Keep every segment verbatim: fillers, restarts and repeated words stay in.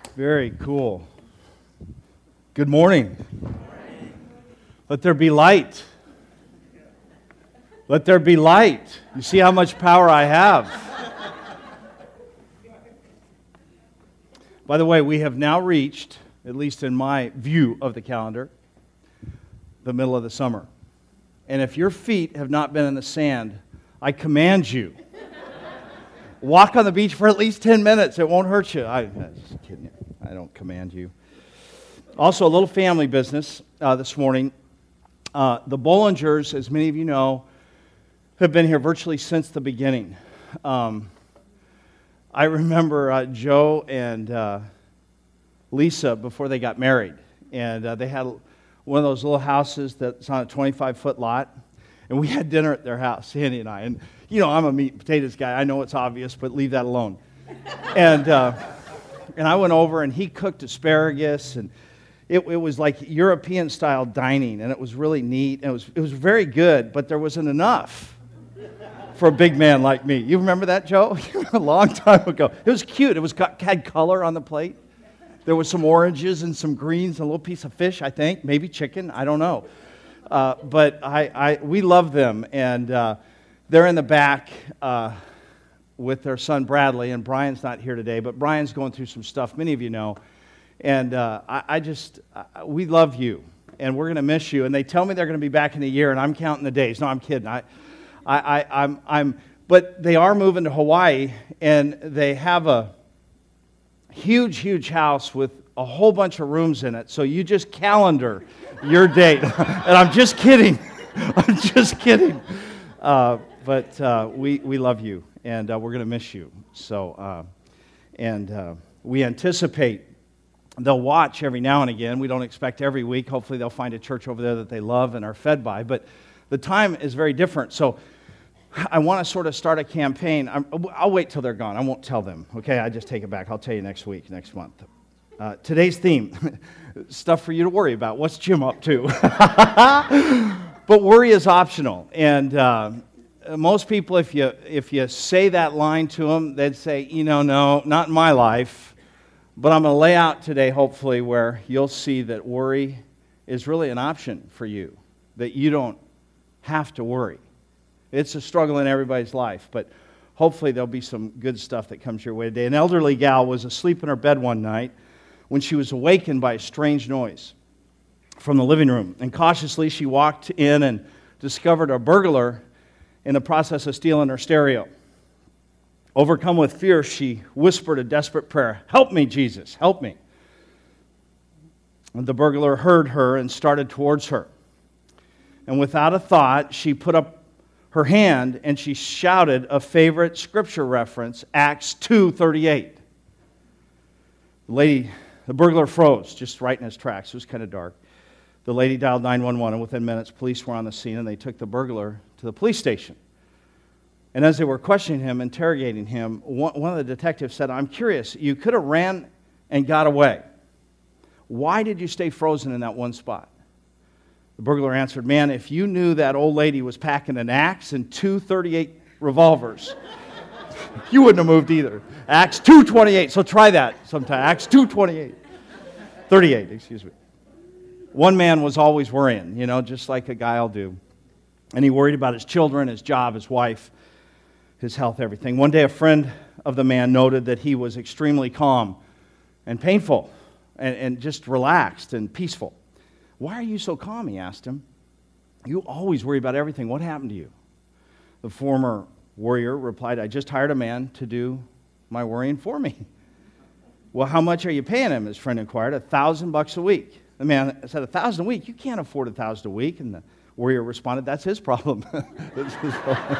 Very cool. Good morning. Let there be light. Let there be light. You see how much power I have. By the way, we have now reached, at least in my view of the calendar, the middle of the summer. And if your feet have not been in the sand, I command you, walk on the beach for at least ten minutes. It won't hurt you. I, I'm just kidding you. I don't command you. Also, a little family business uh, this morning. Uh, the Bollingers, as many of you know, have been here virtually since the beginning. Um, I remember uh, Joe and uh, Lisa before they got married, and uh, they had one of those little houses that's on a twenty-five foot lot, and we had dinner at their house, Sandy and I. And you know, I'm a meat and potatoes guy. I know it's obvious, but leave that alone. and uh, and I went over, and he cooked asparagus, and it, it was like European style dining, and it was really neat. And it was it was very good, but there wasn't enough for a big man like me. You remember that, Joe? A long time ago. It was cute. It was got, had color on the plate. There was some oranges and some greens, and a little piece of fish, I think, maybe chicken. I don't know. Uh, but I, I, we love them, and uh, they're in the back uh, with their son Bradley, and Brian's not here today, but Brian's going through some stuff many of you know, and uh, I, I just, I, we love you, and we're going to miss you, and they tell me they're going to be back in a year, and I'm counting the days. No, I'm kidding. I, I, I, I'm, I'm, but they are moving to Hawaii, and they have a huge, huge house with a whole bunch of rooms in it, so you just calendar your date. And I'm just kidding. I'm just kidding. Uh, but uh, we, we love you, and uh, we're going to miss you. So, uh, and uh, we anticipate they'll watch every now and again. We don't expect every week. Hopefully they'll find a church over there that they love and are fed by. But the time is very different. So I want to sort of start a campaign. I'm, I'll wait till they're gone. I won't tell them. Okay, I just take it back. I'll tell you next week, next month. Uh, today's theme, stuff for you to worry about. What's Jim up to? But worry is optional. And uh, most people, if you if you say that line to them, they'd say, you know, no, not in my life. But I'm going to lay out today, hopefully, where you'll see that worry is really an option for you, that you don't have to worry. It's a struggle in everybody's life, but hopefully there'll be some good stuff that comes your way today. An elderly gal was asleep in her bed one night when she was awakened by a strange noise from the living room. And cautiously she walked in and discovered a burglar in the process of stealing her stereo. Overcome with fear, she whispered a desperate prayer, "Help me, Jesus, help me." And the burglar heard her and started towards her. And without a thought, she put up her hand and she shouted a favorite scripture reference, Acts two thirty-eight. The lady, the burglar froze just right in his tracks. It was kind of dark. The lady dialed nine one one, and within minutes, police were on the scene, and they took the burglar to the police station. And as they were questioning him, interrogating him, one, one of the detectives said, "I'm curious, you could have ran and got away. Why did you stay frozen in that one spot?" The burglar answered, "Man, if you knew that old lady was packing an axe and two thirty-eight revolvers, you wouldn't have moved either." Acts two twenty-eight, so try that sometime. Acts two twenty-eight. thirty-eight, excuse me. One man was always worrying, you know, just like a guy will do. And he worried about his children, his job, his wife, his health, everything. One day a friend of the man noted that he was extremely calm and painful and, and just relaxed and peaceful. "Why are you so calm?" he asked him. "You always worry about everything. What happened to you?" The former warrior replied, "I just hired a man to do my worrying for me." "Well, how much are you paying him?" his friend inquired. "A thousand bucks a week." The man said, "A thousand a week? You can't afford a thousand a week." And the warrior responded, "That's his problem." That's his problem.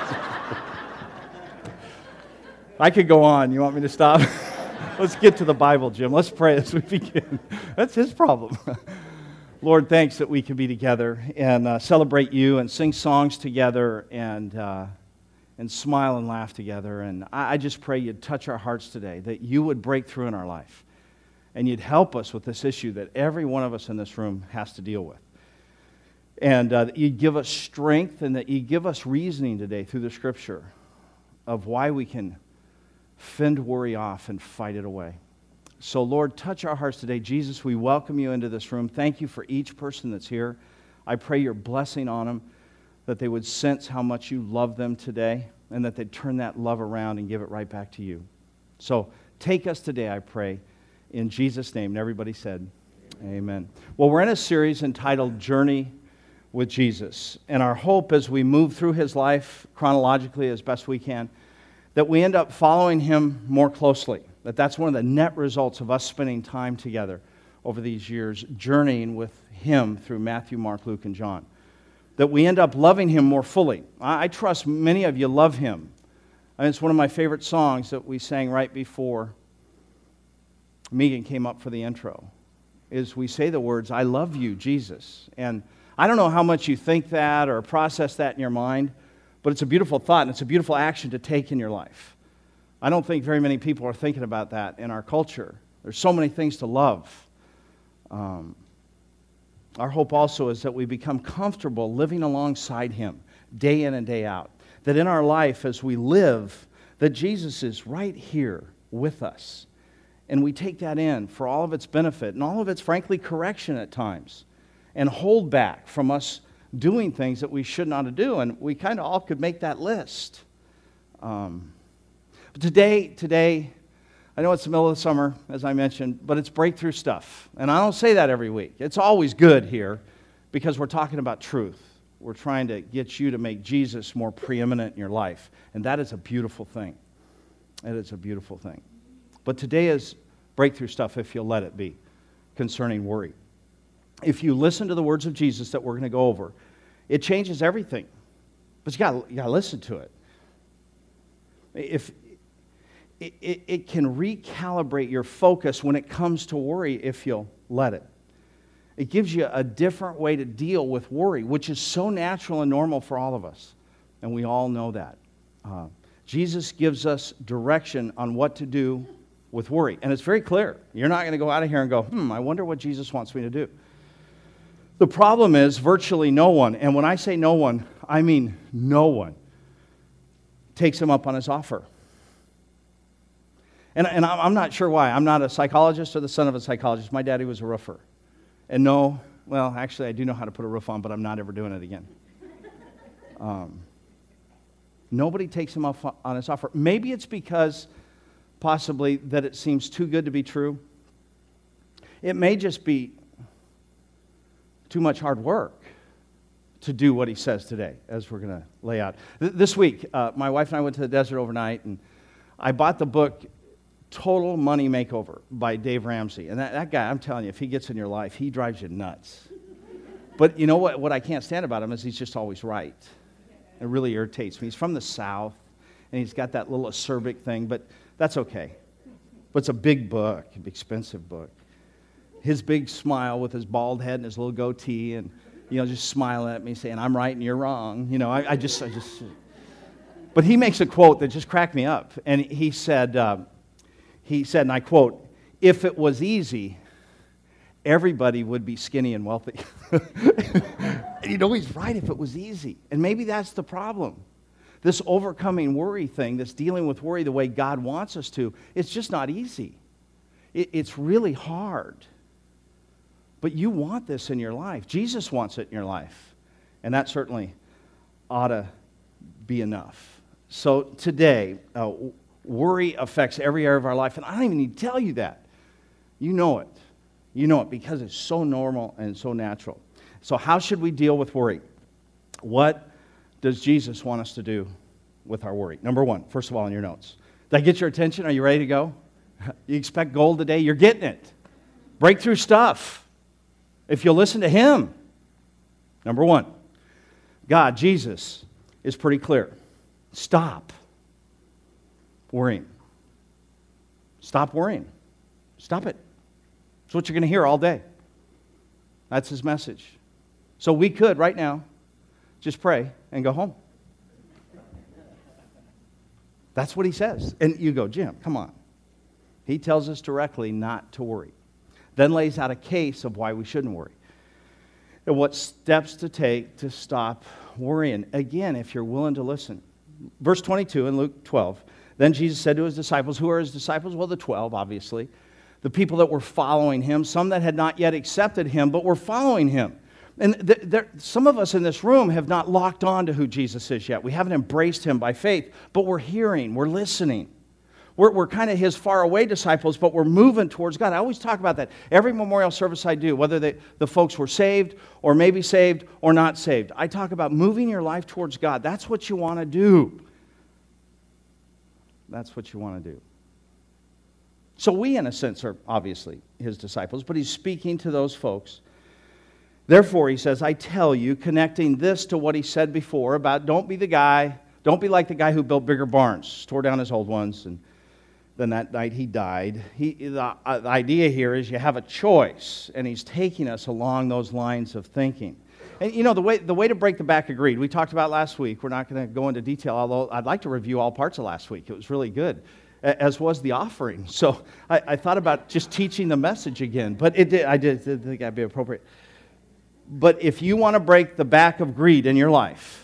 I could go on. You want me to stop? Let's get to the Bible, Jim. Let's pray as we begin. That's his problem. Lord, thanks that we can be together and uh, celebrate you and sing songs together and uh, and smile and laugh together. And I, I just pray you'd touch our hearts today, that you would break through in our life and you'd help us with this issue that every one of us in this room has to deal with. And uh, that you'd give us strength and that you'd give us reasoning today through the Scripture of why we can fend worry off and fight it away. So, Lord, touch our hearts today. Jesus, we welcome you into this room. Thank you for each person that's here. I pray your blessing on them, that they would sense how much you love them today, and that they'd turn that love around and give it right back to you. So, take us today, I pray, in Jesus' name. And everybody said, amen. Amen. Well, we're in a series entitled Journey with Jesus. And our hope as we move through his life chronologically as best we can, that we end up following him more closely. That that's one of the net results of us spending time together over these years, journeying with him through Matthew, Mark, Luke, and John. That we end up loving him more fully. I, I trust many of you love him. And it's one of my favorite songs that we sang right before Megan came up for the intro, is we say the words, I love you, Jesus. And I don't know how much you think that or process that in your mind, but it's a beautiful thought and it's a beautiful action to take in your life. I don't think very many people are thinking about that in our culture. There's so many things to love. Um, our hope also is that we become comfortable living alongside him day in and day out. That in our life as we live, that Jesus is right here with us. And we take that in for all of its benefit and all of its, frankly, correction at times. And hold back from us doing things that we should not do. And we kind of all could make that list. Um, but today, today, I know it's the middle of the summer, as I mentioned, but it's breakthrough stuff. And I don't say that every week. It's always good here because we're talking about truth. We're trying to get you to make Jesus more preeminent in your life. And that is a beautiful thing. It is a beautiful thing. But today is breakthrough stuff, if you'll let it be, concerning worry. If you listen to the words of Jesus that we're going to go over, it changes everything. But you got you got to listen to it. If it, it, it can recalibrate your focus when it comes to worry if you'll let it. It gives you a different way to deal with worry, which is so natural and normal for all of us. And we all know that. Uh, Jesus gives us direction on what to do with worry. And it's very clear. You're not going to go out of here and go, hmm, I wonder what Jesus wants me to do. The problem is virtually no one, and when I say no one, I mean no one, takes him up on his offer. And, and I'm not sure why. I'm not a psychologist or the son of a psychologist. My daddy was a roofer. And no, well, actually, I do know how to put a roof on, but I'm not ever doing it again. Um, nobody takes him up on his offer. Maybe it's because possibly that it seems too good to be true. It may just be too much hard work to do what he says today, as we're going to lay out. Th- this week, uh, my wife and I went to the desert overnight, and I bought the book Total Money Makeover by Dave Ramsey. And that, that guy, I'm telling you, if he gets in your life, he drives you nuts. But you know what, what I can't stand about him is he's just always right. It really irritates me. He's from the South, and he's got that little acerbic thing, but that's okay. But it's a big book, an expensive book. His big smile with his bald head and his little goatee, and you know, just smiling at me, saying, "I'm right and you're wrong." You know, I, I just, I just. But he makes a quote that just cracked me up, and he said, uh, he said, and I quote, "If it was easy, everybody would be skinny and wealthy." You know, he's right. If it was easy, and maybe that's the problem. This overcoming worry thing, this dealing with worry the way God wants us to, it's just not easy. It, it's really hard. But you want this in your life. Jesus wants it in your life. And that certainly ought to be enough. So today, uh, worry affects every area of our life. And I don't even need to tell you that. You know it. You know it because it's so normal and so natural. So how should we deal with worry? What does Jesus want us to do with our worry? Number one, first of all, in your notes. Did I get your attention? Are you ready to go? You expect gold today? You're getting it. Breakthrough stuff. If you'll listen to him. Number one, God, Jesus, is pretty clear. Stop worrying. Stop worrying. Stop it. That's what you're going to hear all day. That's his message. So we could, right now, just pray and go home. That's what he says. And you go, Jim, come on. He tells us directly not to worry. Then lays out a case of why we shouldn't worry. And what steps to take to stop worrying. Again, if you're willing to listen. Verse twenty-two in Luke twelve. Then Jesus said to his disciples, who are his disciples? Well, the twelve, obviously. the people that were following him, some that had not yet accepted him, but were following him. And th- there, some of us in this room have not locked on to who Jesus is yet. We haven't embraced him by faith, but we're hearing, we're listening. We're, we're kind of his faraway disciples, but we're moving towards God. I always talk about that. Every memorial service I do, whether they, the folks were saved or maybe saved or not saved, I talk about moving your life towards God. That's what you want to do. That's what you want to do. So we, in a sense, are obviously his disciples, but he's speaking to those folks. Therefore, he says, I tell you, connecting this to what he said before about don't be the guy, don't be like the guy who built bigger barns, tore down his old ones, and then that night he died. He, the, uh, the idea here is you have a choice, and he's taking us along those lines of thinking. And you know, the way, the way to break the back of greed, we talked about last week. We're not going to go into detail, although I'd like to review all parts of last week. It was really good, as was the offering. So I, I thought about just teaching the message again, but it did, I did, did think that'd be appropriate. But if you want to break the back of greed in your life,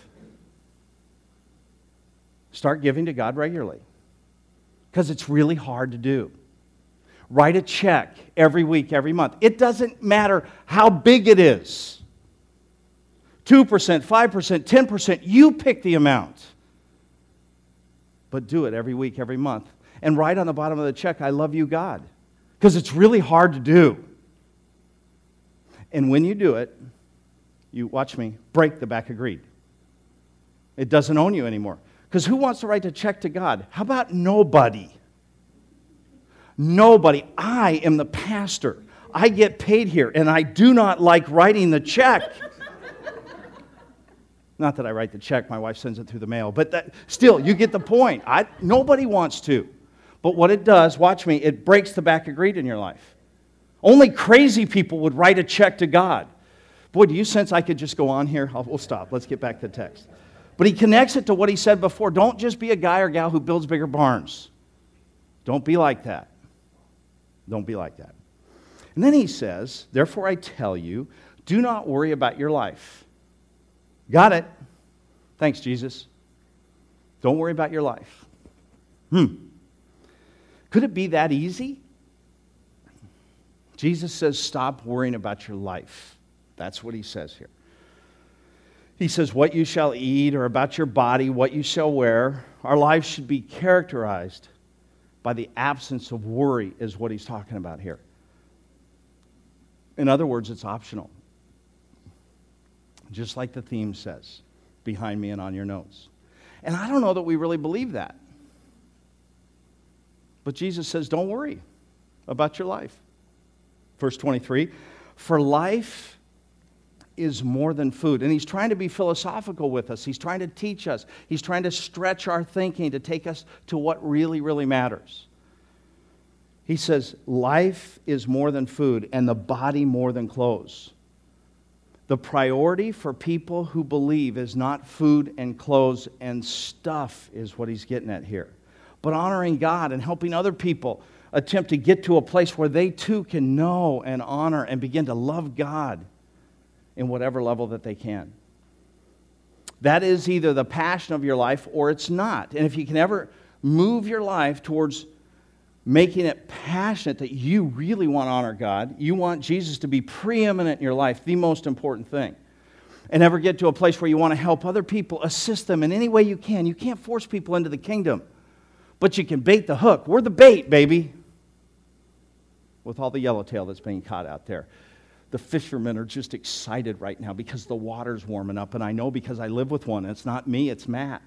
start giving to God regularly. Because it's really hard to do. Write a check every week, every month. It doesn't matter how big it is. two percent, five percent, ten percent, you pick the amount. But do it every week, every month. And write on the bottom of the check, I love you, God. Because it's really hard to do. And when you do it, you, watch me, break the back of greed. It doesn't own you anymore. Because who wants to write a check to God? How about nobody? Nobody. I am the pastor. I get paid here, and I do not like writing the check. Not that I write the check. My wife sends it through the mail. But that, still, you get the point. I, nobody wants to. But what it does, watch me, it breaks the back of greed in your life. Only crazy people would write a check to God. Boy, do you sense I could just go on here? I'll, we'll stop. Let's get back to the text. But he connects it to what he said before. Don't just be a guy or gal who builds bigger barns. Don't be like that. Don't be like that. And then he says, therefore I tell you, do not worry about your life. Got it. Thanks, Jesus. Don't worry about your life. Hmm. Could it be that easy? Jesus says, stop worrying about your life. That's what he says here. He says, what you shall eat, or about your body, what you shall wear. Our lives should be characterized by the absence of worry, is what he's talking about here. In other words, it's optional. Just like the theme says, behind me and on your notes. And I don't know that we really believe that. But Jesus says, don't worry about your life. Verse twenty-three, for life is more than food. And he's trying to be philosophical with us. He's trying to teach us. He's trying to stretch our thinking to take us to what really, really matters. He says, life is more than food and the body more than clothes. The priority for people who believe is not food and clothes and stuff, is what he's getting at here. But honoring God and helping other people attempt to get to a place where they too can know and honor and begin to love God in whatever level that they can. That is either the passion of your life or it's not. And if you can ever move your life towards making it passionate that you really want to honor God, you want Jesus to be preeminent in your life, the most important thing, and ever get to a place where you want to help other people, assist them in any way you can. You can't force people into the kingdom, but you can bait the hook. We're the bait, baby, with all the yellowtail that's being caught out there. The fishermen are just excited right now because the water's warming up, and I know because I live with one. And it's not me, it's Matt.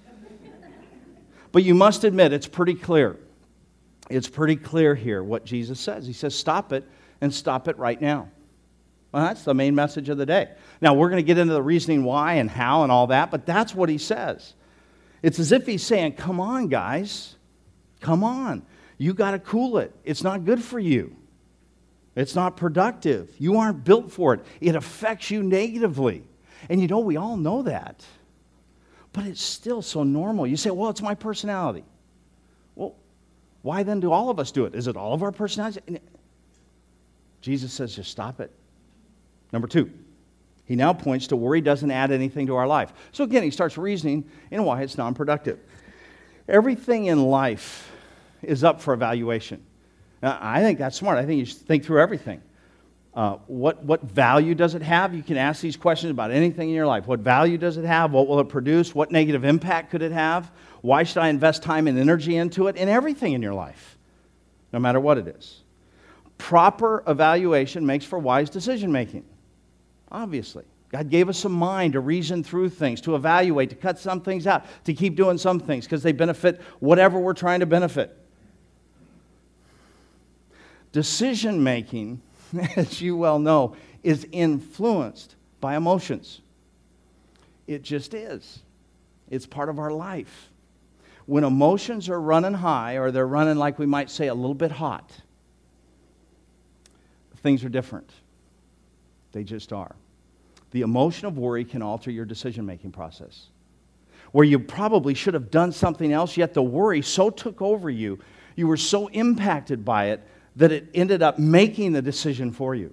But you must admit, it's pretty clear. It's pretty clear here what Jesus says. He says, stop it, and stop it right now. Well, that's the main message of the day. Now, we're going to get into the reasoning why and how and all that, but that's what he says. It's as if he's saying, come on, guys. Come on. You got to cool it. It's not good for you. It's not productive. You aren't built for it. It affects you negatively. And you know, we all know that. But it's still so normal. You say, well, it's my personality. Well, why then do all of us do it? Is it all of our personalities? Jesus says, just stop it. Number two, he now points to worry doesn't add anything to our life. So again, he starts reasoning in why it's non-productive. Everything in life is up for evaluation. Now, I think that's smart. I think you should think through everything. Uh, what, what value does it have? You can ask these questions about anything in your life. What value does it have? What will it produce? What negative impact could it have? Why should I invest time and energy into it? In everything in your life, no matter what it is. Proper evaluation makes for wise decision making, obviously. God gave us a mind to reason through things, to evaluate, to cut some things out, to keep doing some things because they benefit whatever we're trying to benefit. Decision making, as you well know, is influenced by emotions. It just is. It's part of our life. When emotions are running high, or they're running, like we might say, a little bit hot, things are different. They just are. The emotion of worry can alter your decision-making process. Where you probably should have done something else, yet the worry so took over you, you were so impacted by it, that it ended up making the decision for you.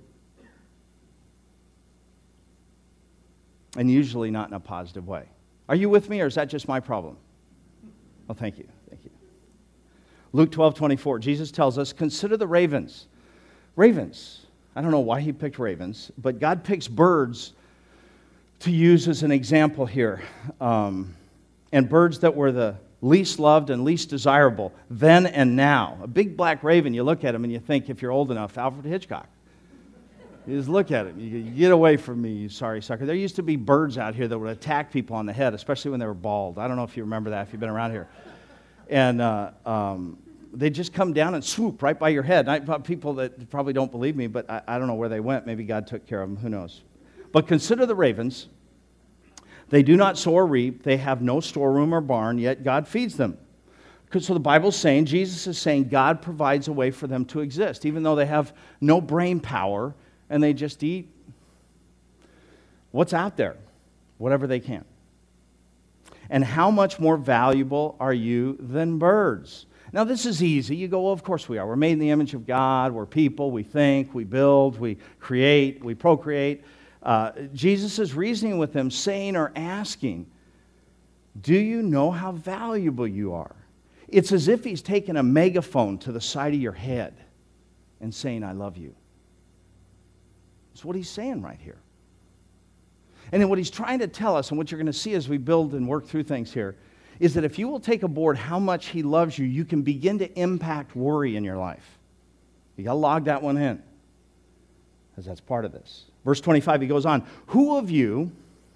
And usually not in a positive way. Are you with me, or is that just my problem? Well, thank you. Thank you. Luke twelve twenty-four, Jesus tells us, consider the ravens. Ravens. I don't know why he picked ravens, but God picks birds to use as an example here. Um, and birds that were the least loved and least desirable then and now. A big black raven, you look at him and you think, if you're old enough, Alfred Hitchcock. You just look at him. You get away from me, you sorry sucker. There used to be birds out here that would attack people on the head, especially when they were bald. I don't know if you remember that, if you've been around here. And uh, um, they'd just come down and swoop right by your head. I, people that probably don't believe me, but I, I don't know where they went. Maybe God took care of them. Who knows? But consider the ravens. They do not sow or reap. They have no storeroom or barn, yet God feeds them. So the Bible's saying, Jesus is saying, God provides a way for them to exist, even though they have no brain power and they just eat what's out there, whatever they can. And how much more valuable are you than birds? Now, this is easy. You go, well, of course we are. We're made in the image of God. We're people. We think. We build. We create. We procreate. Uh, Jesus is reasoning with them, saying or asking, do you know how valuable you are? It's as if he's taken a megaphone to the side of your head and saying, I love you. That's what he's saying right here. And then what he's trying to tell us, and what you're going to see as we build and work through things here, is that if you will take aboard how much he loves you, you can begin to impact worry in your life. You got to log that one in, because that's part of this. Verse twenty-five, he goes on, who of you,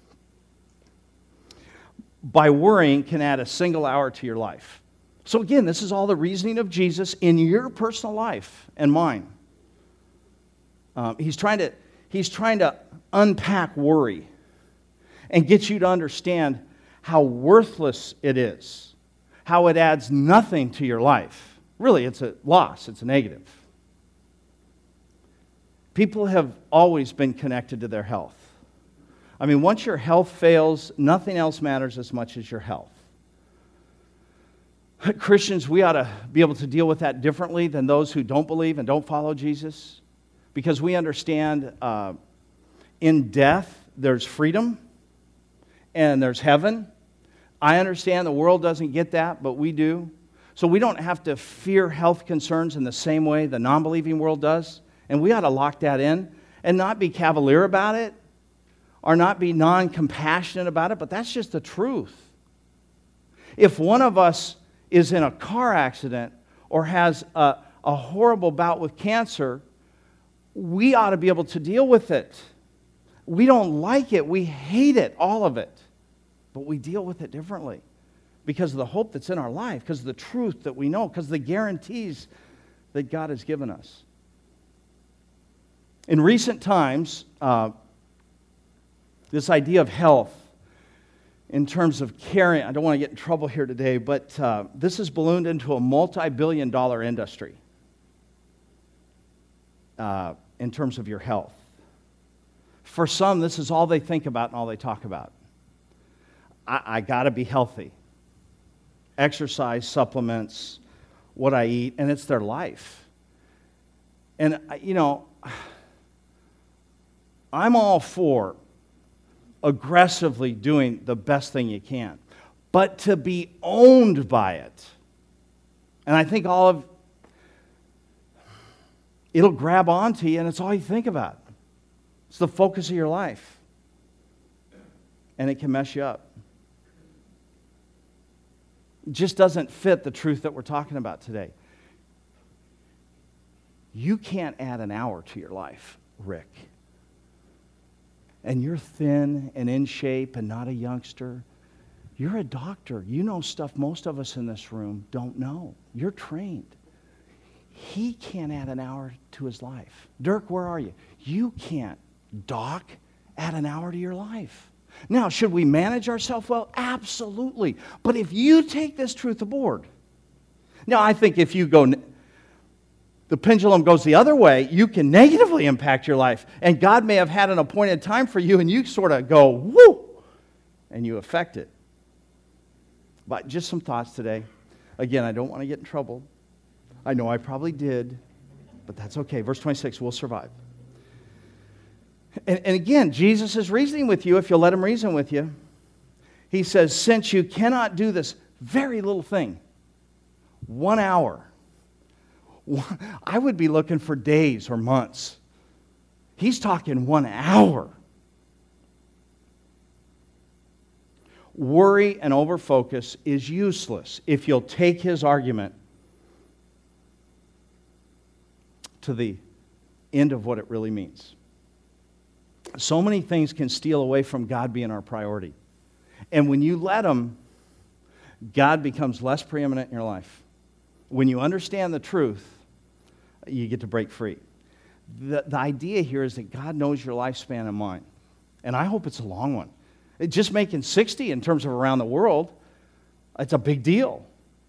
by worrying, can add a single hour to your life? So again, this is all the reasoning of Jesus in your personal life and mine. Um, he's trying to, he's trying to unpack worry and get you to understand how worthless it is, how it adds nothing to your life. Really, it's a loss, it's a negative. People have always been connected to their health. I mean, once your health fails, nothing else matters as much as your health. Christians, we ought to be able to deal with that differently than those who don't believe and don't follow Jesus, because we understand uh, in death there's freedom and there's heaven. I understand the world doesn't get that, but we do. So we don't have to fear health concerns in the same way the non-believing world does. And we ought to lock that in and not be cavalier about it or not be non-compassionate about it, but that's just the truth. If one of us is in a car accident or has a, a horrible bout with cancer, we ought to be able to deal with it. We don't like it. We hate it, all of it. But we deal with it differently because of the hope that's in our life, because of the truth that we know, because of the guarantees that God has given us. In recent times, uh, this idea of health in terms of caring, I don't want to get in trouble here today, but uh, this has ballooned into a multi-billion dollar industry uh, in terms of your health. For some, this is all they think about and all they talk about. I, I got to be healthy. Exercise, supplements, what I eat, and it's their life. And, you know, I'm all for aggressively doing the best thing you can, but to be owned by it. And I think all of, it'll grab onto you, and it's all you think about. It's the focus of your life. And it can mess you up. It just doesn't fit the truth that we're talking about today. You can't add an hour to your life, Rick. And you're thin and in shape and not a youngster. You're a doctor. You know stuff most of us in this room don't know. You're trained. He can't add an hour to his life. Dirk, where are you? You can't, Doc, add an hour to your life. Now, should we manage ourselves well? Absolutely. But if you take this truth aboard, now I think if you go, the pendulum goes the other way, you can negatively impact your life. And God may have had an appointed time for you, and you sort of go, whoo, and you affect it. But just some thoughts today. Again, I don't want to get in trouble. I know I probably did, but that's okay. Verse twenty-six, we'll survive. And, and again, Jesus is reasoning with you if you'll let him reason with you. He says, since you cannot do this very little thing, one hour, I would be looking for days or months. He's talking one hour. Worry and overfocus is useless if you'll take his argument to the end of what it really means. So many things can steal away from God being our priority. And when you let them, God becomes less preeminent in your life. When you understand the truth, you get to break free. The, the idea here is that God knows your lifespan and mine. And I hope it's a long one. Just making sixty in terms of around the world, it's a big deal.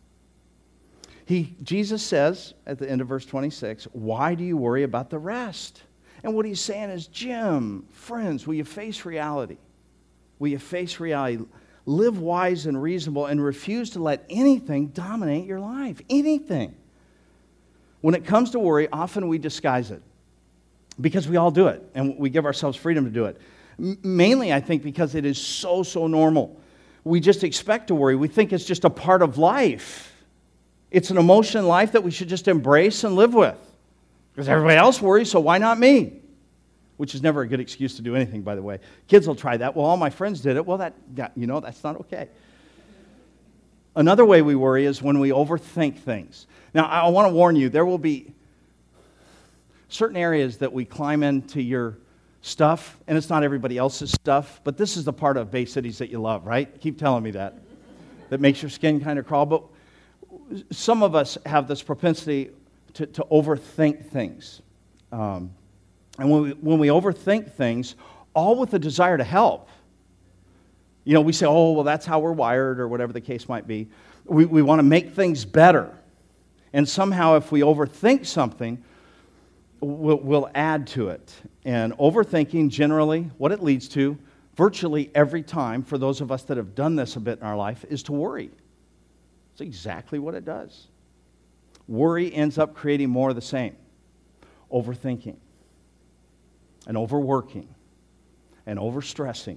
He, Jesus says at the end of verse twenty-six, why do you worry about the rest? And what he's saying is, Jim, friends, will you face reality? Will you face reality? Live wise and reasonable and refuse to let anything dominate your life. Anything. When it comes to worry, often we disguise it because we all do it and we give ourselves freedom to do it. M- mainly, I think, because it is so, so normal. We just expect to worry. We think it's just a part of life. It's an emotion in life that we should just embrace and live with. Because everybody else worries, so why not me? Which is never a good excuse to do anything, by the way. Kids will try that. Well, all my friends did it. Well, that, that you know, that's not okay. Another way we worry is when we overthink things. Now, I want to warn you, there will be certain areas that we climb into your stuff, and it's not everybody else's stuff, but this is the part of Bay Cities that you love, right? Keep telling me that. That makes your skin kind of crawl. But some of us have this propensity to, to overthink things. Um, and when we, when we overthink things, all with a desire to help. You know, we say, oh, well, that's how we're wired, or whatever the case might be. We, we want to make things better. And somehow if we overthink something, we'll, we'll add to it. And overthinking, generally, what it leads to, virtually every time, for those of us that have done this a bit in our life, is to worry. It's exactly what it does. Worry ends up creating more of the same. Overthinking, and overworking, and overstressing.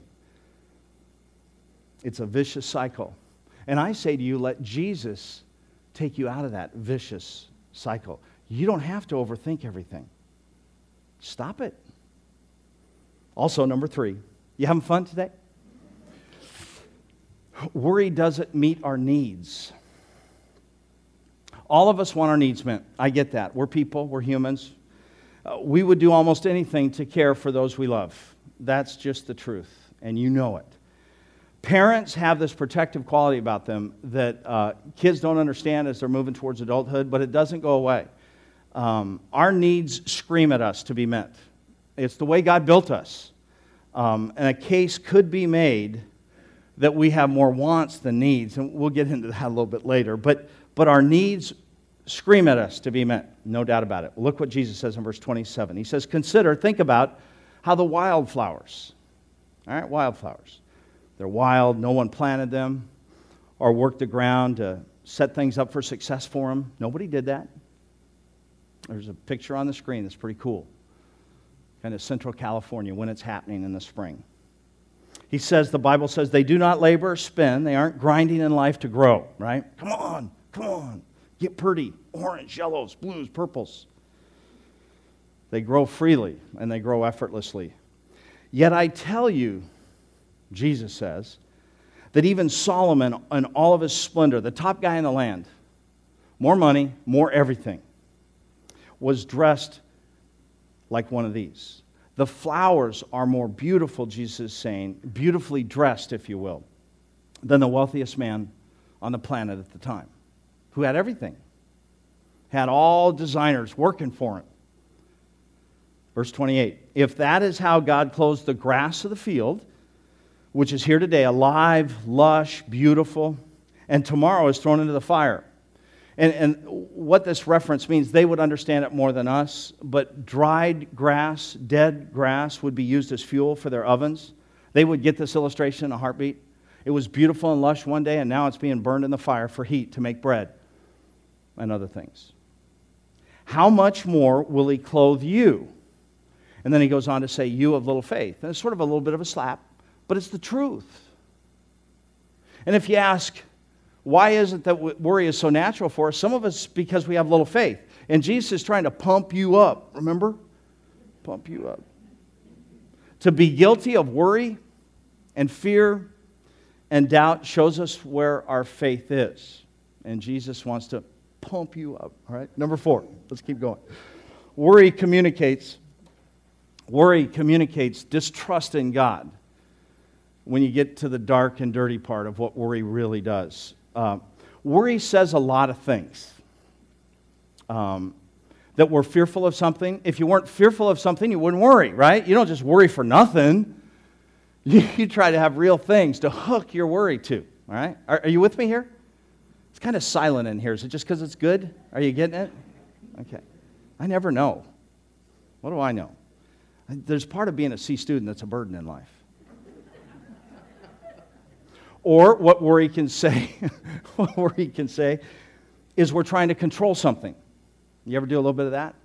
It's a vicious cycle. And I say to you, let Jesus take you out of that vicious cycle. You don't have to overthink everything. Stop it. Also, number three, you having fun today? Worry doesn't meet our needs. All of us want our needs met. I get that. We're people. We're humans. Uh, we would do almost anything to care for those we love. That's just the truth, and you know it. Parents have this protective quality about them that uh, kids don't understand as they're moving towards adulthood, but it doesn't go away. Um, our needs scream at us to be met. It's the way God built us. Um, and a case could be made that we have more wants than needs, and we'll get into that a little bit later. But But our needs scream at us to be met, no doubt about it. Look what Jesus says in verse twenty-seven. He says, consider, think about how the wildflowers, all right, wildflowers, they're wild, no one planted them or worked the ground to set things up for success for them. Nobody did that. There's a picture on the screen that's pretty cool. Kind of Central California when it's happening in the spring. He says, the Bible says, they do not labor or spin. They aren't grinding in life to grow, right? Come on. Come on, get pretty. Orange, yellows, blues, purples. They grow freely and they grow effortlessly. Yet I tell you, Jesus says, that even Solomon in all of his splendor, the top guy in the land, more money, more everything, was dressed like one of these. The flowers are more beautiful, Jesus is saying, beautifully dressed, if you will, than the wealthiest man on the planet at the time, who had everything, had all designers working for him. Verse twenty-eight, if that is how God clothes the grass of the field, which is here today, alive, lush, beautiful, and tomorrow is thrown into the fire. And, and what this reference means, they would understand it more than us, but dried grass, dead grass would be used as fuel for their ovens. They would get this illustration in a heartbeat. It was beautiful and lush one day, and now it's being burned in the fire for heat to make bread and other things. How much more will he clothe you? And then he goes on to say, you of little faith. And it's sort of a little bit of a slap, but it's the truth. And if you ask, why is it that worry is so natural for us? Some of us, because we have little faith. And Jesus is trying to pump you up, remember? Pump you up. To be guilty of worry and fear and doubt shows us where our faith is. And Jesus wants to pump you up, all right? Number four, let's keep going. Worry communicates, worry communicates distrust in God. When you get to the dark and dirty part of what worry really does. Uh, worry says a lot of things. Um, that we're fearful of something. If you weren't fearful of something, you wouldn't worry, right? You don't just worry for nothing. You, you try to have real things to hook your worry to, all right? Are, are you with me here? It's kind of silent in here. Is it just because it's good? Are you getting it? Okay. I never know. What do I know? There's part of being a C student that's a burden in life. Or what worry can say, what worry can say is we're trying to control something. You ever do a little bit of that?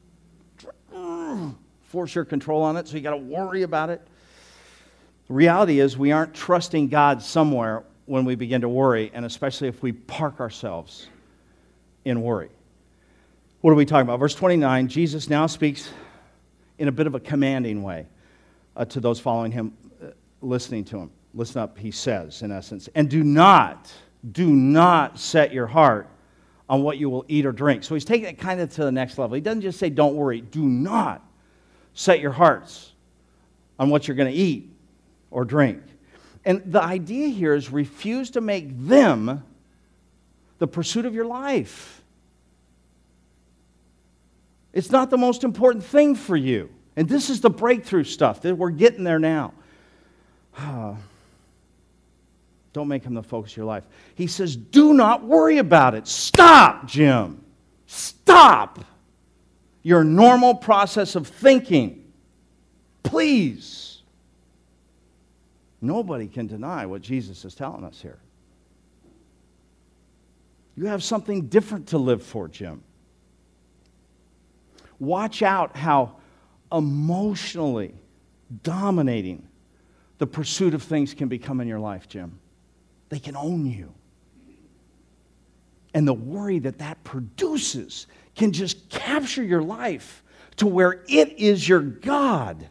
Force your control on it, so you got to worry about it. The reality is we aren't trusting God somewhere when we begin to worry, and especially if we park ourselves in worry. What are we talking about? Verse twenty-nine, Jesus now speaks in a bit of a commanding way uh, to those following him, uh, listening to him. Listen up, he says, in essence, and do not, do not set your heart on what you will eat or drink. So he's taking it kind of to the next level. He doesn't just say, don't worry. Do not set your hearts on what you're going to eat or drink. And the idea here is refuse to make them the pursuit of your life. It's not the most important thing for you. And this is the breakthrough stuff that we're getting there now. Don't make him the focus of your life. He says, do not worry about it. Stop, Jim. Stop your normal process of thinking. Please. Nobody can deny what Jesus is telling us here. You have something different to live for, Jim. Watch out how emotionally dominating the pursuit of things can become in your life, Jim. They can own you. And the worry that that produces can just capture your life to where it is your God.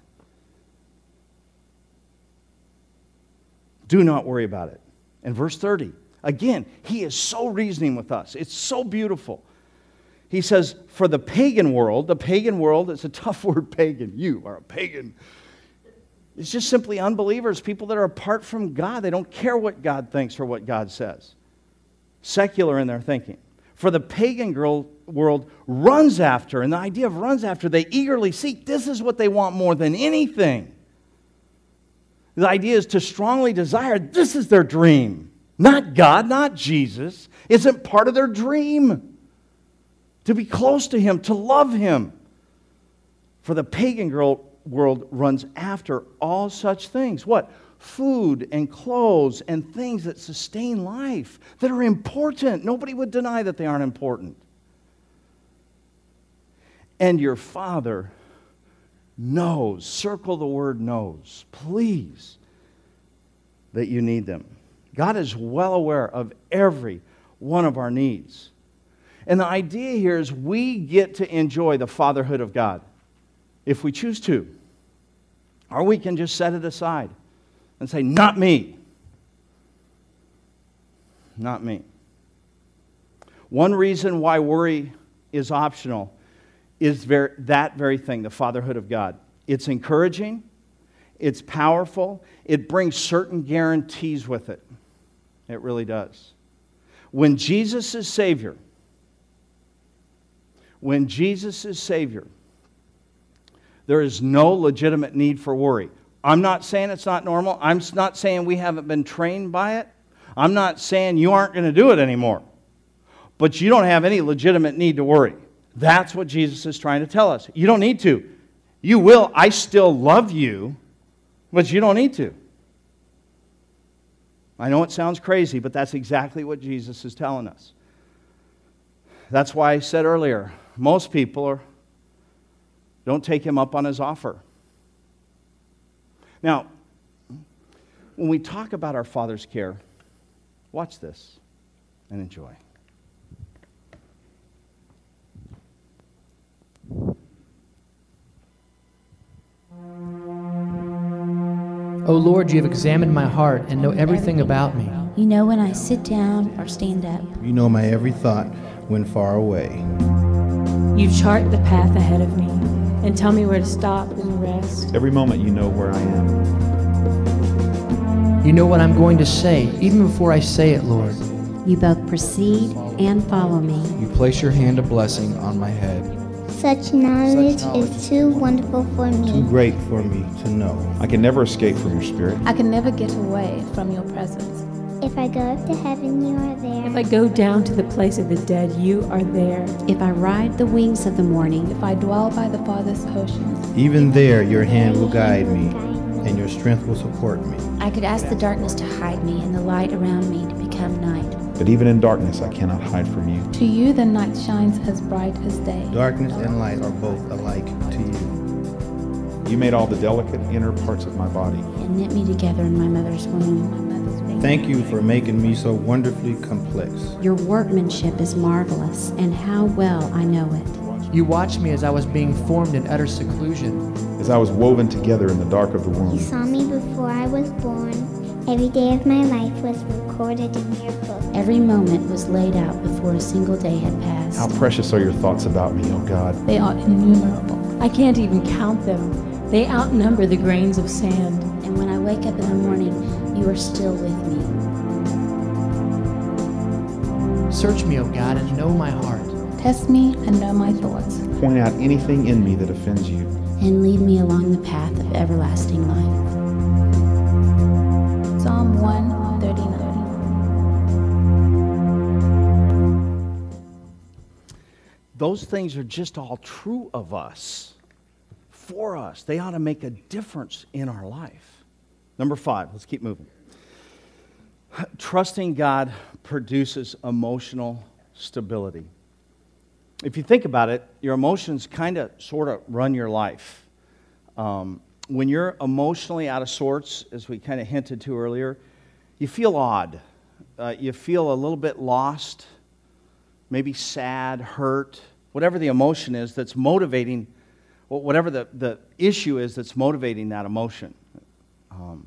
Do not worry about it. And verse thirty, again, he is so reasoning with us. It's so beautiful. He says, for the pagan world, the pagan world, it's a tough word, pagan. You are a pagan. It's just simply unbelievers, people that are apart from God. They don't care what God thinks or what God says. Secular in their thinking. For the pagan girl world runs after, and the idea of runs after, they eagerly seek. This is what they want more than anything. The idea is to strongly desire. This is their dream. Not God, not Jesus. Isn't part of their dream. To be close to Him, to love Him. For the pagan girl world runs after all such things. What? Food and clothes and things that sustain life, that are important. Nobody would deny that they aren't important. And your Father knows, circle the word knows, please, that you need them. God is well aware of every one of our needs. And the idea here is we get to enjoy the fatherhood of God. if we choose to. Or we can just set it aside and say, not me. Not me. One reason why worry is optional is ver- that very thing, the fatherhood of God. It's encouraging. It's powerful. It brings certain guarantees with it. It really does. When Jesus is Savior, when Jesus is Savior, there is no legitimate need for worry. I'm not saying it's not normal. I'm not saying we haven't been trained by it. I'm not saying you aren't going to do it anymore. But you don't have any legitimate need to worry. That's what Jesus is trying to tell us. You don't need to. You will. I still love you, but you don't need to. I know it sounds crazy, but that's exactly what Jesus is telling us. That's why I said earlier, most people are, don't take him up on his offer. Now, when we talk about our Father's care, watch this and enjoy. O Lord, you have examined my heart and know everything about me. You know when I sit down or stand up. You know my every thought when far away. You chart the path ahead of me and tell me where to stop and rest. Every moment you know where I am. You know what I'm going to say, even before I say it, Lord. You both precede and follow me. You place your hand of blessing on my head. Such knowledge, Such knowledge is too wonderful for me. Too great for me to know. I can never escape from your spirit. I can never get away from your presence. If I go up to heaven, you are there. If I go down to the place of the dead, you are there. If I ride the wings of the morning, if I dwell by the farthest oceans, even there your hand will guide me, and your strength will support me. I could ask the darkness to hide me and the light around me to become night. But even in darkness, I cannot hide from you. To you, the night shines as bright as day. Darkness and light are both alike to you. You made all the delicate inner parts of my body and knit me together in my mother's womb. Thank you for making me so wonderfully complex. Your workmanship is marvelous, and how well I know it. You watched me as I was being formed in utter seclusion. As I was woven together in the dark of the womb. You saw me before I was born. Every day of my life was recorded in your book. Every moment was laid out before a single day had passed. How precious are your thoughts about me, O God. They are innumerable. I can't even count them. They outnumber the grains of sand. And when I wake up in the morning, you are still with me. Search me, O God, and know my heart. Test me and know my thoughts. Point out anything in me that offends you. And lead me along the path of everlasting life. Psalm one thirty-nine. Those things are just all true of us, for us. They ought to make a difference in our life. Number five, let's keep moving. Trusting God produces emotional stability. If you think about it, your emotions kind of sort of run your life. Um, when you're emotionally out of sorts, as we kind of hinted to earlier, you feel odd. Uh, you feel a little bit lost, maybe sad, hurt, whatever the emotion is that's motivating, whatever the, the issue is that's motivating that emotion. Um,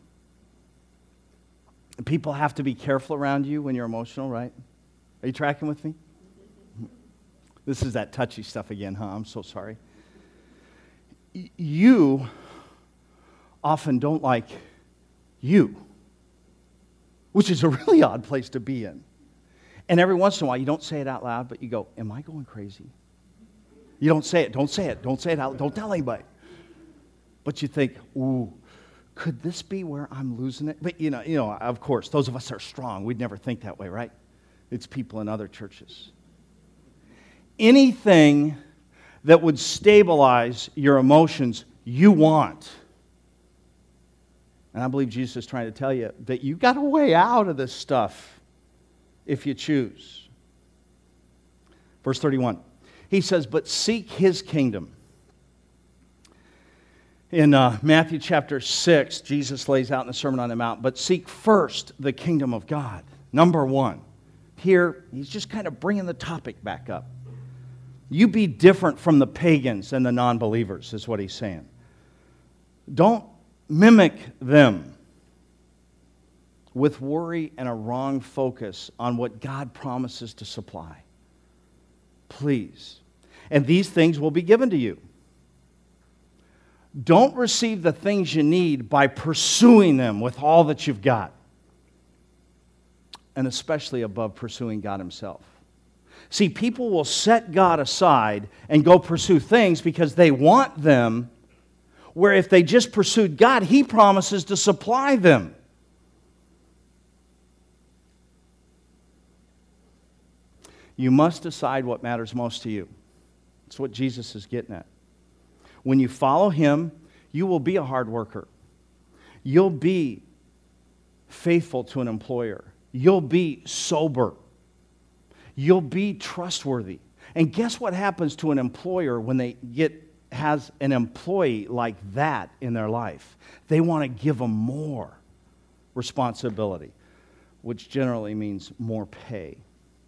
people have to be careful around you when you're emotional, right? Are you tracking with me? This is that touchy stuff again, huh? I'm so sorry. Y- you often don't like you, which is a really odd place to be in. And every once in a while, you don't say it out loud, but you go, am I going crazy? You don't say it, don't say it, don't say it out, don't tell anybody. But you think, ooh, could this be where I'm losing it? But you know, you know, of course, those of us that are strong, we'd never think that way, right? It's people in other churches. Anything that would stabilize your emotions, you want. And I believe Jesus is trying to tell you that you got a way out of this stuff if you choose. Verse thirty-one, he says, but seek his kingdom. In uh, Matthew chapter six, Jesus lays out in the Sermon on the Mount, but seek first the kingdom of God. Number one. Here, he's just kind of bringing the topic back up. You be different from the pagans and the non-believers, is what he's saying. Don't mimic them with worry and a wrong focus on what God promises to supply. Please. And these things will be given to you. Don't receive the things you need by pursuing them with all that you've got. And especially above pursuing God himself. See, people will set God aside and go pursue things because they want them, where if they just pursued God, he promises to supply them. You must decide what matters most to you. That's what Jesus is getting at. When you follow him, you will be a hard worker. You'll be faithful to an employer. You'll be sober. You'll be trustworthy. And guess what happens to an employer when they get has an employee like that in their life? They want to give them more responsibility, which generally means more pay.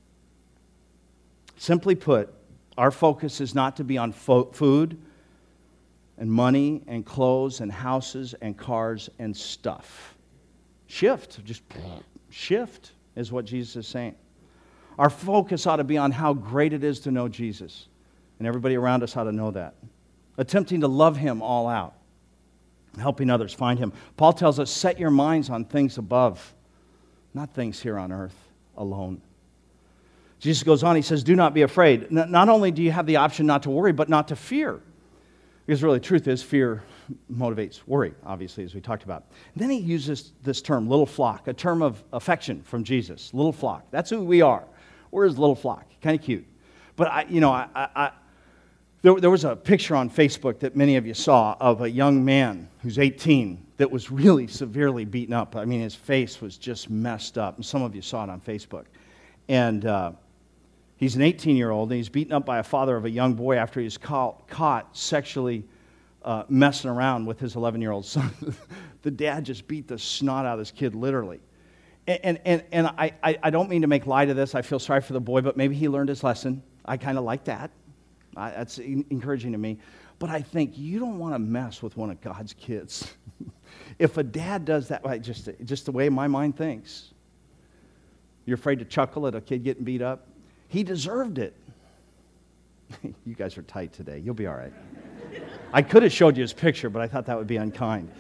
Simply put, our focus is not to be on fo- food and money and clothes and houses and cars and stuff. Shift, just shift is what Jesus is saying. Our focus ought to be on how great it is to know Jesus. And everybody around us ought to know that. Attempting to love him all out. Helping others find him. Paul tells us, set your minds on things above, not things here on earth alone. Jesus goes on, he says, do not be afraid. Not only do you have the option not to worry, but not to fear. Because really, the truth is, fear motivates worry, obviously, as we talked about. And then he uses this term, little flock, a term of affection from Jesus. Little flock. That's who we are. We're his little flock. Kind of cute. But, I, you know, I, I, I, there, there was a picture on Facebook that many of you saw of a young man who's eighteen that was really severely beaten up. I mean, his face was just messed up. And some of you saw it on Facebook. And uh, he's an eighteen-year-old, and he's beaten up by a father of a young boy after he was caught, caught sexually uh, messing around with his eleven-year-old son. The dad just beat the snot out of this kid, literally. And, and, and I, I don't mean to make light of this. I feel sorry for the boy, but maybe he learned his lesson. I kind of like that. I, that's encouraging to me. But I think you don't want to mess with one of God's kids. If a dad does that, like just, just the way my mind thinks, you're afraid to chuckle at a kid getting beat up. He deserved it. You guys are tight today. You'll be all right. I could have showed you his picture, but I thought that would be unkind.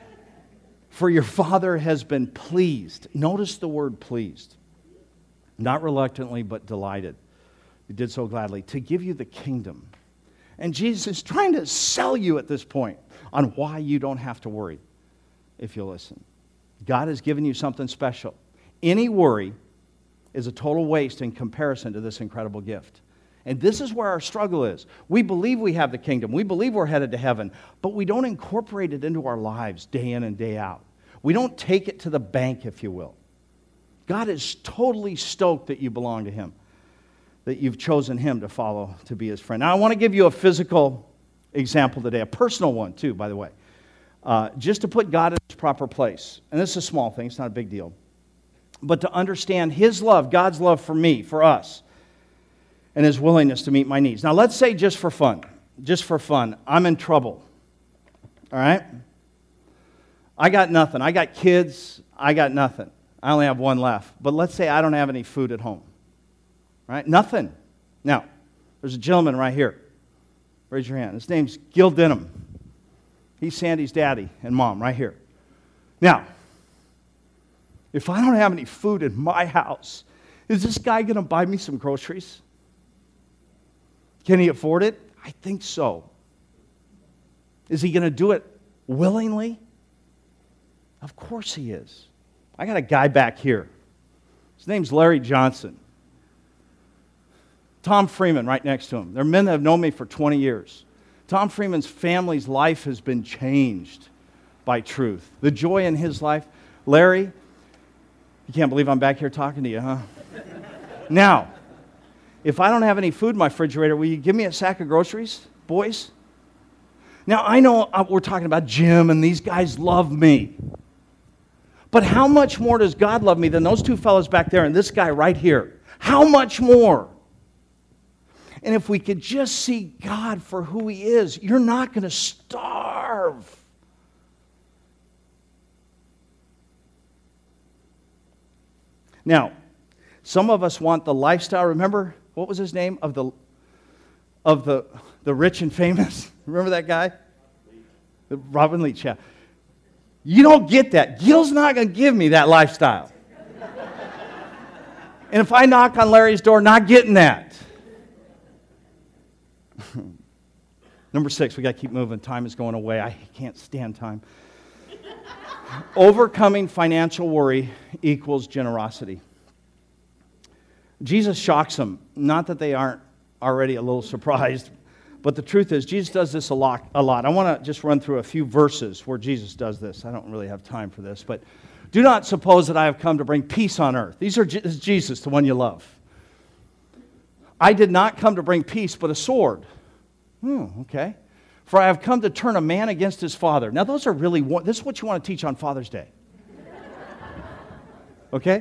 For your Father has been pleased. Notice the word pleased. Not reluctantly, but delighted. He did so gladly. To give you the kingdom. And Jesus is trying to sell you at this point on why you don't have to worry if you'll listen. God has given you something special. Any worry is a total waste in comparison to this incredible gift. And this is where our struggle is. We believe we have the kingdom. We believe we're headed to heaven, but we don't incorporate it into our lives day in and day out. We don't take it to the bank, if you will. God is totally stoked that you belong to him, that you've chosen him to follow, to be his friend. Now, I want to give you a physical example today, a personal one too, by the way, uh, just to put God in his proper place. And this is a small thing. It's not a big deal. But to understand his love, God's love for me, for us, and his willingness to meet my needs. Now, let's say just for fun, just for fun, I'm in trouble, all right? I got nothing. I got kids. I got nothing. I only have one left. But let's say I don't have any food at home, right? Nothing. Now, there's a gentleman right here. Raise your hand. His name's Gil Denham. He's Sandy's daddy and mom right here. Now, if I don't have any food in my house, is this guy going to buy me some groceries? Can he afford it? I think so. Is he going to do it willingly? Of course he is. I got a guy back here. His name's Larry Johnson. Tom Freeman right next to him. They're men that have known me for twenty years. Tom Freeman's family's life has been changed by truth. The joy in his life. Larry, you can't believe I'm back here talking to you, huh? Now, if I don't have any food in my refrigerator, will you give me a sack of groceries, boys? Now, I know we're talking about Jim, and these guys love me. But how much more does God love me than those two fellows back there and this guy right here? How much more? And if we could just see God for who He is, you're not going to starve. Now, some of us want the lifestyle. Remember, what was his name? Of the of the, the rich and famous? Remember that guy? Robin Leach, yeah. You don't get that. Gil's not going to give me that lifestyle. And if I knock on Larry's door, not getting that. Number six, we got to keep moving. Time is going away. I can't stand time. Overcoming financial worry equals generosity. Jesus shocks them. Not that they aren't already a little surprised, but the truth is, Jesus does this a lot. A lot. I want to just run through a few verses where Jesus does this. I don't really have time for this, but do not suppose that I have come to bring peace on earth. These are this is Jesus, the one you love. I did not come to bring peace, but a sword. Hmm, okay. For I have come to turn a man against his father. Now, those are really, this is what you want to teach on Father's Day. Okay?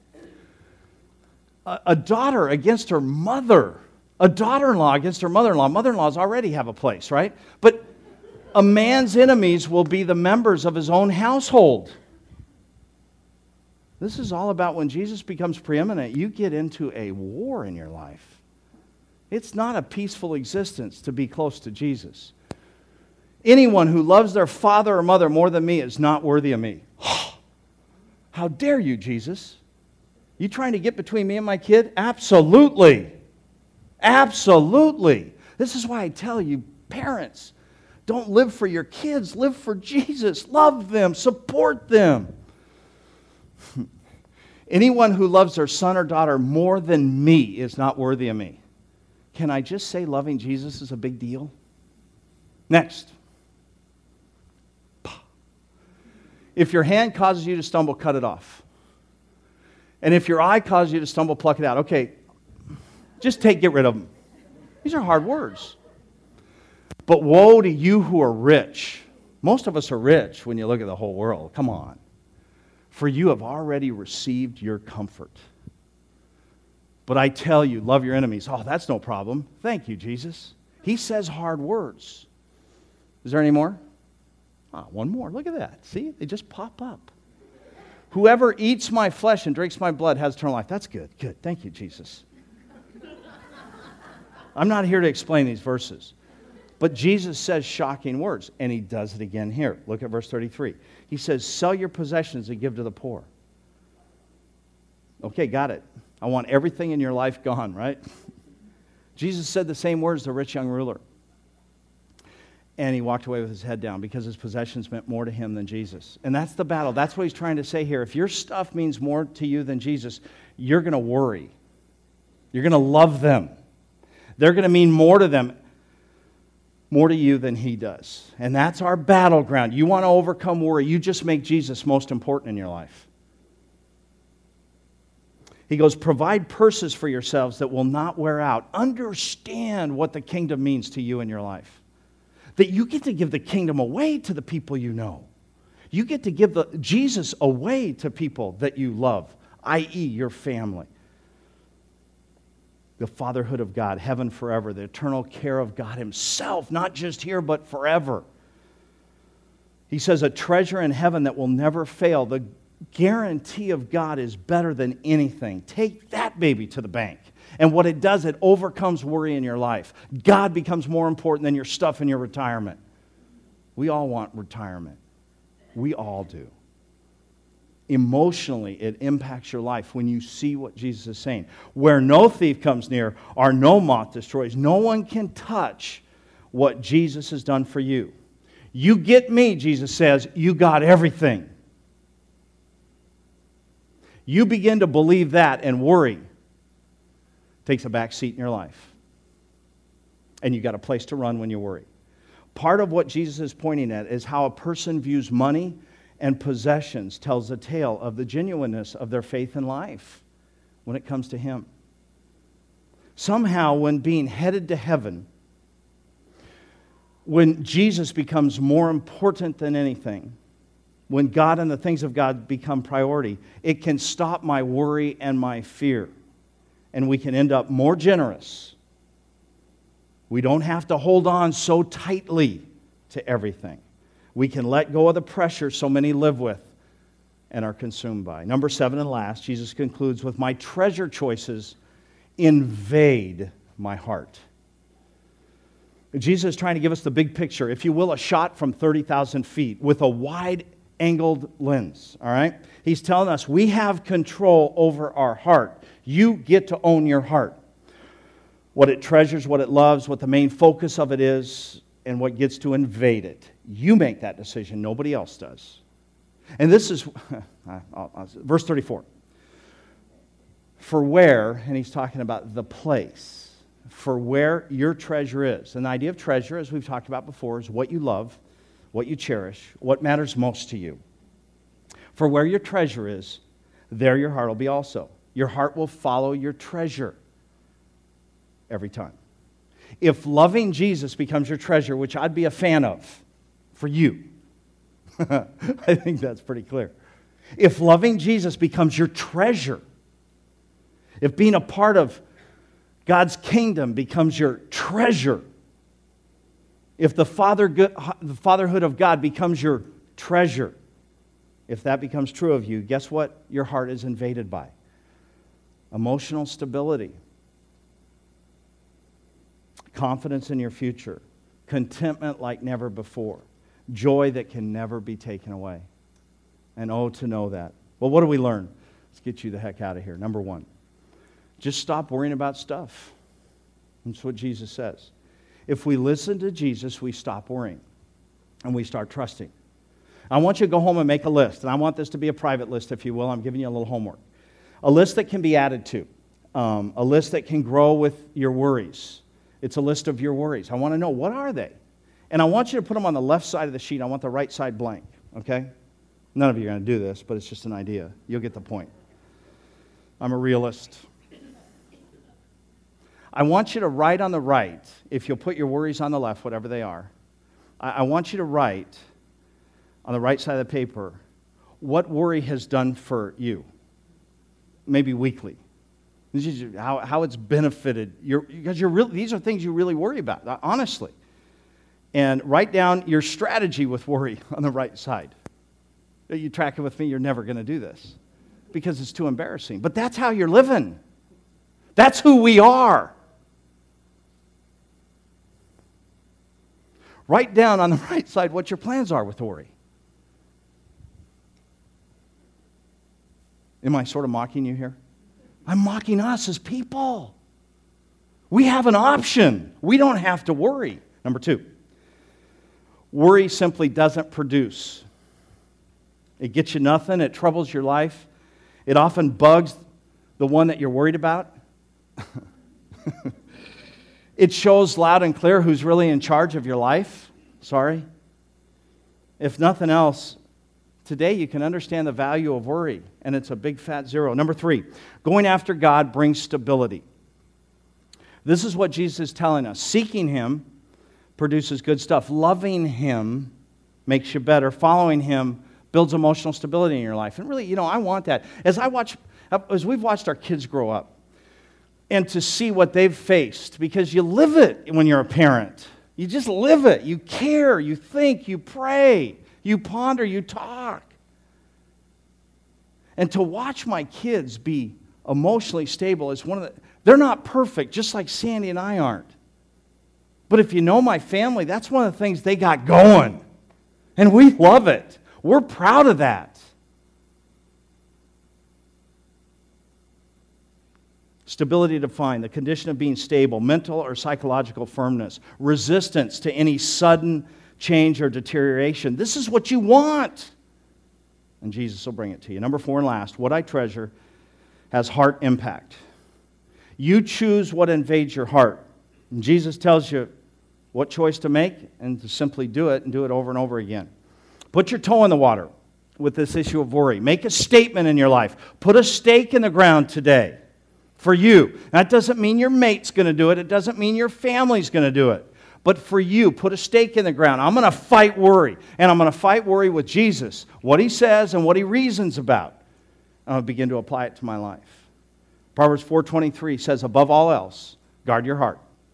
A, a daughter against her mother. A daughter-in-law against her mother-in-law. Mother-in-laws already have a place, right? But a man's enemies will be the members of his own household. This is all about when Jesus becomes preeminent, you get into a war in your life. It's not a peaceful existence to be close to Jesus. Anyone who loves their father or mother more than me is not worthy of me. How dare you, Jesus? You trying to get between me and my kid? Absolutely. Absolutely. This is why I tell you, parents, don't live for your kids. Live for Jesus. Love them. Support them. Anyone who loves their son or daughter more than me is not worthy of me. Can I just say loving Jesus is a big deal? Next. If your hand causes you to stumble, cut it off. And if your eye causes you to stumble, pluck it out. Okay, just take, get rid of them. These are hard words. But woe to you who are rich. Most of us are rich when you look at the whole world. Come on. For you have already received your comfort. But I tell you, love your enemies. Oh, that's no problem. Thank you, Jesus. He says hard words. Is there any more? Ah, one more. Look at that. See? They just pop up. Whoever eats my flesh and drinks my blood has eternal life. That's good. Good. Thank you, Jesus. I'm not here to explain these verses. But Jesus says shocking words, and He does it again here. Look at verse thirty-three. He says, sell your possessions and give to the poor. Okay, got it. I want everything in your life gone, right? Jesus said the same words to the rich young ruler. And he walked away with his head down because his possessions meant more to him than Jesus. And that's the battle. That's what he's trying to say here. If your stuff means more to you than Jesus, you're going to worry. You're going to love them. They're going to mean more to them, more to you than he does. And that's our battleground. You want to overcome worry, you just make Jesus most important in your life. He goes, provide purses for yourselves that will not wear out. Understand what the kingdom means to you in your life. That you get to give the kingdom away to the people you know. You get to give the Jesus away to people that you love, that is your family. The fatherhood of God, heaven forever, the eternal care of God Himself, not just here, but forever. He says, a treasure in heaven that will never fail. The guarantee of God is better than anything. Take that baby to the bank. And what it does, it overcomes worry in your life. God becomes more important than your stuff in your retirement. We all want retirement. We all do. Emotionally, it impacts your life when you see what Jesus is saying. Where no thief comes near, or no moth destroys, no one can touch what Jesus has done for you. You get me, Jesus says, you got everything. You begin to believe that, and worry takes a back seat in your life. And you got a place to run when you worry. Part of what Jesus is pointing at is how a person views money and possessions tells a tale of the genuineness of their faith in life when it comes to Him. Somehow, when being headed to heaven, when Jesus becomes more important than anything, when God and the things of God become priority, it can stop my worry and my fear. And we can end up more generous We don't have to hold on so tightly to everything. We can let go of the pressure so many live with and are consumed by. Number seven and last, Jesus concludes with, my treasure choices invade my heart. Jesus is trying to give us the big picture, if you will, a shot from thirty thousand feet with a wide-angled lens, all right? He's telling us we have control over our heart. You get to own your heart. What it treasures, what it loves, what the main focus of it is, and what gets to invade it. You make that decision. Nobody else does. And this is, I'll, I'll, verse thirty-four. For where, and he's talking about the place, for where your treasure is. And the idea of treasure, as we've talked about before, is what you love, what you cherish, what matters most to you. For where your treasure is, there your heart will be also. Your heart will follow your treasure every time. If loving Jesus becomes your treasure, which I'd be a fan of for you, I think that's pretty clear. If loving Jesus becomes your treasure, if being a part of God's kingdom becomes your treasure, if the, father, the fatherhood of God becomes your treasure, if that becomes true of you, guess what your heart is invaded by? Emotional stability, confidence in your future, contentment like never before, joy that can never be taken away. And oh, to know that. Well, what do we learn? Let's get you the heck out of here. Number one, just stop worrying about stuff. That's what Jesus says. If we listen to Jesus, we stop worrying and we start trusting. I want you to go home and make a list, and I want this to be a private list, if you will. I'm giving you a little homework. A list that can be added to, um, a list that can grow with your worries. It's a list of your worries. I want to know, what are they? And I want you to put them on the left side of the sheet. I want the right side blank, okay? None of you are going to do this, but it's just an idea. You'll get the point. I'm a realist. I want you to write on the right, if you'll put your worries on the left, whatever they are, I, I want you to write on the right side of the paper what worry has done for you, maybe weekly. This is how, how it's benefited. You're, because you're really, these are things you really worry about, honestly. And write down your strategy with worry on the right side. You track it with me, you're never going to do this because it's too embarrassing. But that's how you're living. That's who we are. Write down on the right side what your plans are with worry. Am I sort of mocking you here? I'm mocking us as people. We have an option. We don't have to worry. Number two, worry simply doesn't produce. It gets you nothing. It troubles your life. It often bugs the one that you're worried about. It shows loud and clear who's really in charge of your life. Sorry. If nothing else, today you can understand the value of worry, and it's a big fat zero. Number three, going after God brings stability. This is what Jesus is telling us. Seeking Him produces good stuff. Loving Him makes you better. Following Him builds emotional stability in your life. And really, you know, I want that. As I watch, as we've watched our kids grow up, and to see what they've faced, because you live it when you're a parent. You just live it. You care, you think, you pray, you ponder, you talk. And to watch my kids be emotionally stable is one of the, they're not perfect, just like Sandy and I aren't. But if you know my family, that's one of the things they got going. And we love it. We're proud of that. Stability defined, the condition of being stable, mental or psychological firmness, resistance to any sudden change or deterioration. This is what you want. And Jesus will bring it to you. Number four and last, what I treasure has heart impact. You choose what invades your heart. And Jesus tells you what choice to make and to simply do it and do it over and over again. Put your toe in the water with this issue of worry. Make a statement in your life. Put a stake in the ground today. For you. That doesn't mean your mate's going to do it. It doesn't mean your family's going to do it. But for you, put a stake in the ground. I'm going to fight worry. And I'm going to fight worry with Jesus. What He says and what He reasons about. I'm going to begin to apply it to my life. Proverbs four twenty-three says, above all else, guard your heart.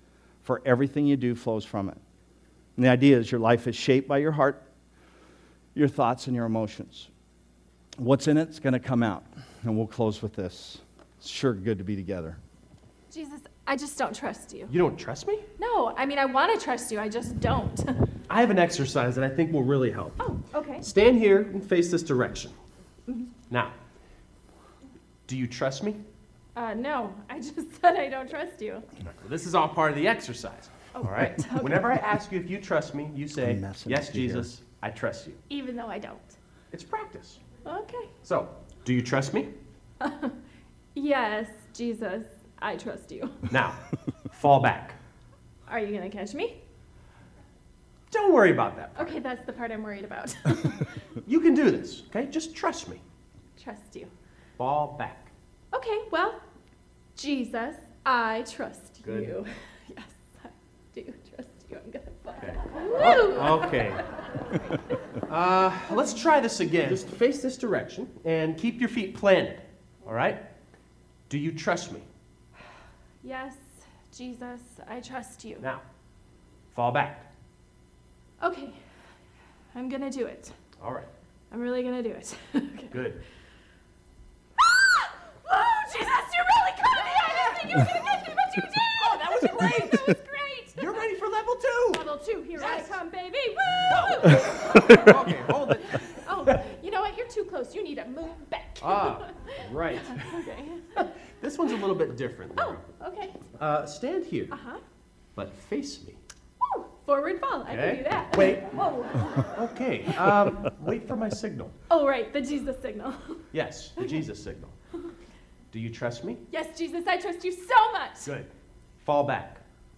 for everything you do flows from it. And the idea is your life is shaped by your heart, your thoughts, and your emotions. What's in it's going to come out. And we'll close with this. It's sure good to be together. Jesus, I just don't trust you. You don't trust me? No, I mean, I want to trust you. I just don't. I have an exercise that I think will really help. Oh, okay. Stand here and face this direction. Mm-hmm. Now, do you trust me? Uh, no, I just said I don't trust you. This is all part of the exercise. Oh, all right? okay. Whenever I ask you if you trust me, you say, yes, Jesus, here. I trust you. Even though I don't. It's practice. Okay. So, do you trust me? Yes, Jesus, I trust you. Now, fall back. Are you going to catch me? Don't worry about that part. Okay, that's the part I'm worried about. You can do this, okay? Just trust me. Trust you. Fall back. Okay, well, Jesus, I trust Good. you. Yes, I do trust you. I'm going to fall Okay. back. Woo! Oh, okay. Uh, let's try this again. Just face this direction and keep your feet planted, all right? Do you trust me? Yes, Jesus, I trust you. Now, fall back. Okay, I'm going to do it. All right. I'm really going to do it. Okay. Good. Ah! Oh, Jesus, you really caught me! I didn't think you were going to catch me, but you did! Oh, that was great! That was great! You're ready for level two! Level two, here Yes. I come, baby! Woo! Okay, hold it. Oh, you know what? You're too close. You need to move back. Ah, right. Okay. This one's a little bit different, Laura. Oh, okay. Uh, stand here, Uh-huh. but face me. Woo! Forward fall. I Okay. can do that. Wait. Whoa. Okay, um, wait for my signal. Oh, right, the Jesus signal. Yes, the Jesus signal. Do you trust me? Yes, Jesus, I trust you so much. Good. Fall back.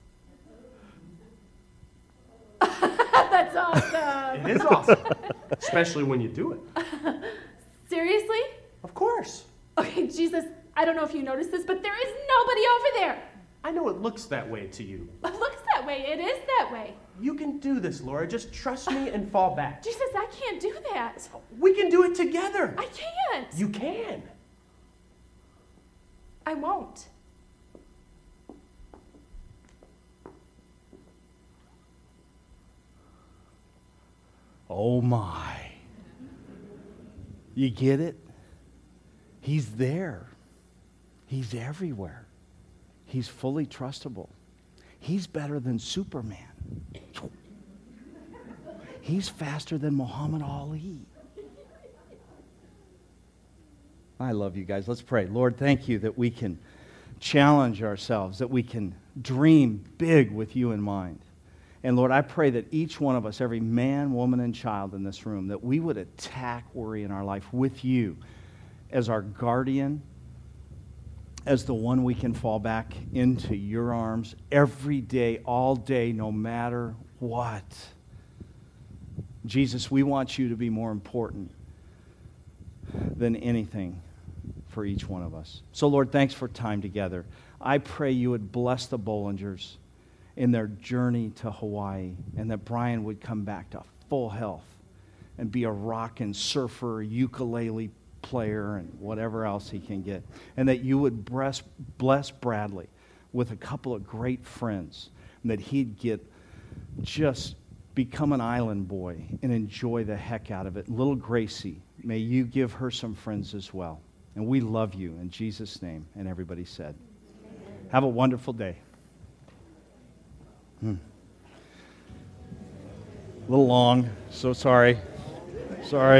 That's awesome. It is awesome, especially when you do it. Seriously? Of course. Okay, Jesus, I don't know if you noticed this, but there is nobody over there. I know it looks that way to you. It looks that way. It is that way. You can do this, Laura. Just trust me and fall back. Jesus, I can't do that. We can do it together. I can't. You can. I won't. Oh my. You get it? He's there. He's everywhere. He's fully trustable. He's better than Superman. He's faster than Muhammad Ali. I love you guys. Let's pray. Lord, thank you that we can challenge ourselves, that we can dream big with you in mind. And Lord, I pray that each one of us, every man, woman, and child in this room, that we would attack worry in our life with you as our guardian, as the one we can fall back into your arms every day, all day, no matter what. Jesus, we want you to be more important than anything for each one of us. So, Lord, thanks for time together. I pray you would bless the Bollingers in their journey to Hawaii, and that Brian would come back to full health and be a rockin' surfer, ukulele player, and whatever else he can get. And that you would bless, bless Bradley with a couple of great friends, and that he'd get just become an island boy and enjoy the heck out of it. Little Gracie, may you give her some friends as well. And we love you in Jesus' name. And everybody said, have a wonderful day. Hmm. A little long, so sorry. Sorry.